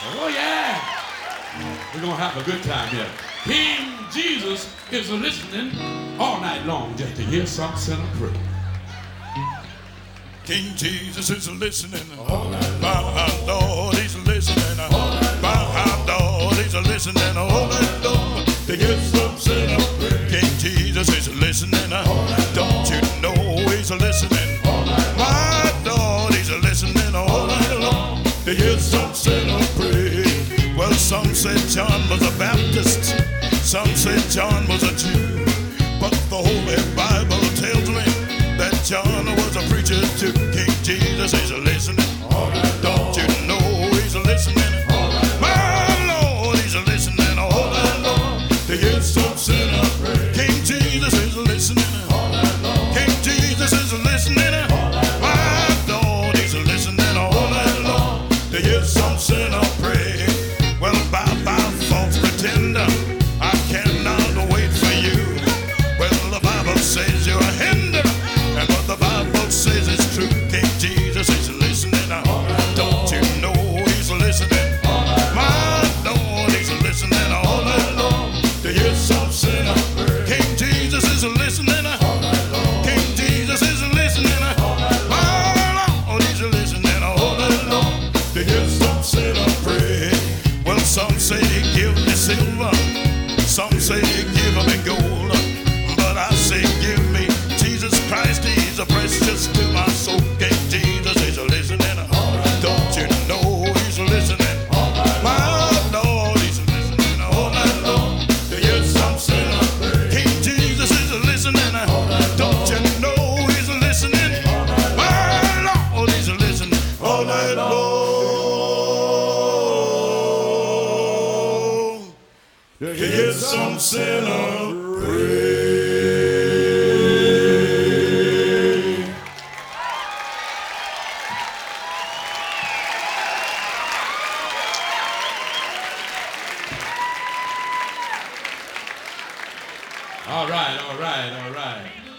Oh, yeah. We're going to have a good time here. King Jesus is listening all night long just to hear some sinner pray. King Jesus is listening. My Lord, he's listening. My Lord, he's listening. All night long to hear some sinner pray. King Jesus is listening. Don't you know he's listening? My Lord, he's listening all night long to hear some sinner pray. Well, some said John was a Baptist, some said John was a Jew, but the Holy Bible tells me that John was a preacher too. King Jesus is listening. Don't you know he's listening? My Lord, he's listening all night long to hear some sinner pray. King Jesus is listening. King Jesus is listening. My Lord, he's listening all night long to hear some sinner pray. Well, bye-bye, false pretender, I cannot wait for you. Well, the Bible says you're a hinder, and what the Bible says is true. King Jesus is listening. Don't you know he's listening? My Lord, he's listening all night long to hear some sinner. King Jesus is listening. King Jesus is listening. My Lord, he's listening all night long to hear some sinner pray. Well, some say give me silver, some say give me gold, but I say give me Jesus Christ. He's a precious to my soul. King Jesus is listening. Don't you know he's listening? My Lord, he's listening all night long to hear some sinner. King Jesus is listening. Don't you know he's listening? My Lord, he's listening all night long to hear some sinner pray. All right, all right, all right.